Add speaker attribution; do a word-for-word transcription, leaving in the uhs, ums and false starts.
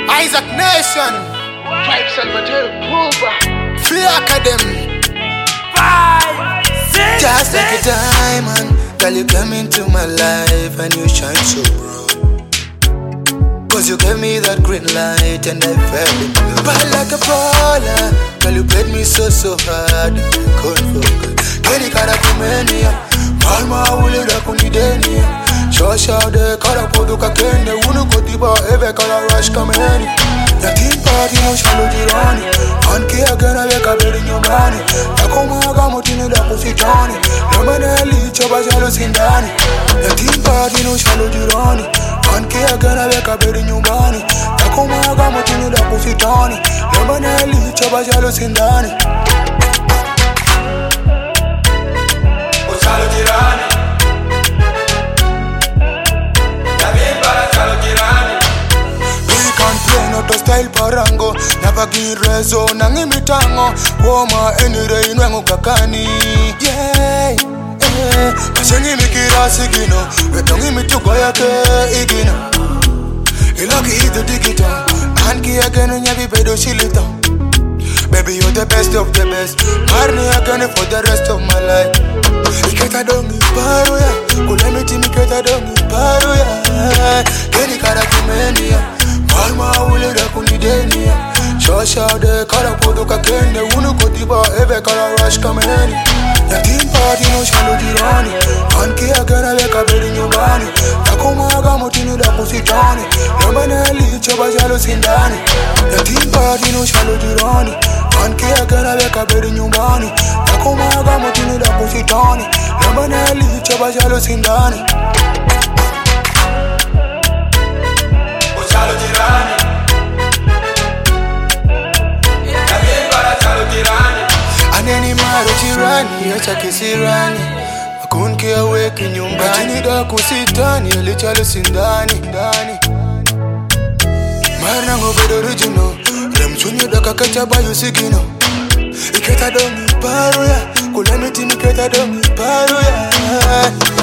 Speaker 1: Isaac Nation,
Speaker 2: Five Salvatore Puba,
Speaker 1: Free Academy.
Speaker 2: Five, six,
Speaker 1: Just like a diamond, girl, you came into my life and you shine so bright. Cause you gave me that green light and I fell in love. But like a baller, girl, you played me so, so hard. Couldn't forget. Kedi kara kumenia, malma ule da kunidenia. Shosha de kara poduka kende, unu kotiba ebe kara rush kameni. Ya team party no shalo jirani, anki agana weka beri nyumbani. Takomaga mutini da kusitani, namaneli choba shalo sindani. Ya team party no shalo jirani, anki agana weka beri nyumbani. Takomaga mutini da kusitani, namaneli choba shalo sindani.
Speaker 3: Chalo jirani, ya bien para chalo jirani.
Speaker 1: We can play not a style parango, never give rezo nangi mitango. Woma enire inwengu kakani. Yeah, yeah. Kasengi mikira sigino, wetongi mituko yake igino. Ilaki ito digito, anki agene nyabi bedo shilito. Baby, you're the best of the best. Marry again for the rest of my life. Iketa dongi paro ya, kula miti miketa dongi paro ya. Kedi kara kumenia, malma ule da kunidenia. Shosha de kara poduka kende, unu kotiba ebe kara rush kameni. Ya team party no shalo jirani, anki agana weka beri nyumbani. Takomaga mutini da kusitani, namaneli choba shalo sindani. Ya team party no shalo jirani, anki agana weka beri nyumbani. Takomaga mutini da kusitani, namaneli choba shalo sindani.
Speaker 3: Chalo jirani, ya bien para chalo jirani.
Speaker 1: Aneni maro jirani, acha kisirani. Akunke aweki nyumbani, mutini da kusitani, eli chalo sindani. Marna ngobedo original, lemchunye da kakacha bayo sigino. Iketa dongi paro ya, kula miti miketa dongi paro ya.